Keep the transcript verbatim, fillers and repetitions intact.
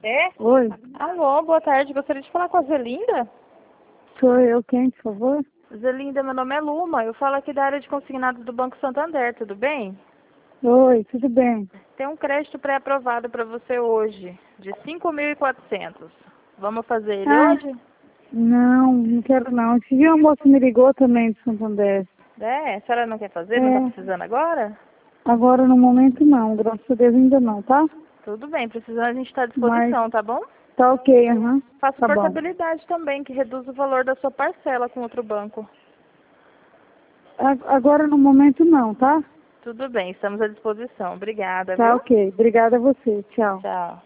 É? Oi, Alô, boa tarde. Gostaria de falar com a Zelinda? sou eu quem, por favor? Zelinda, meu nome é Luma. Eu falo aqui da área de consignados do Banco Santander, tudo bem? Oi, tudo bem? Tem um crédito pré-aprovado para você hoje, de cinco mil e quatrocentos. Vamos fazer ele Ah, hoje? não, não quero não. Esse dia uma moça me ligou também de Santander. É, a senhora não quer fazer? Não está É, precisando agora? agora no momento não, graças a Deus ainda não, tá? Tudo bem, precisando a gente está à Mas disposição, tá bom? tá ok, aham, Faço tá bom. portabilidade também, que reduz o valor da sua parcela com outro banco. A- Agora no momento não, tá? Tudo bem, estamos à disposição. Obrigada, Tá viu? ok, obrigada a você, tchau. Tchau.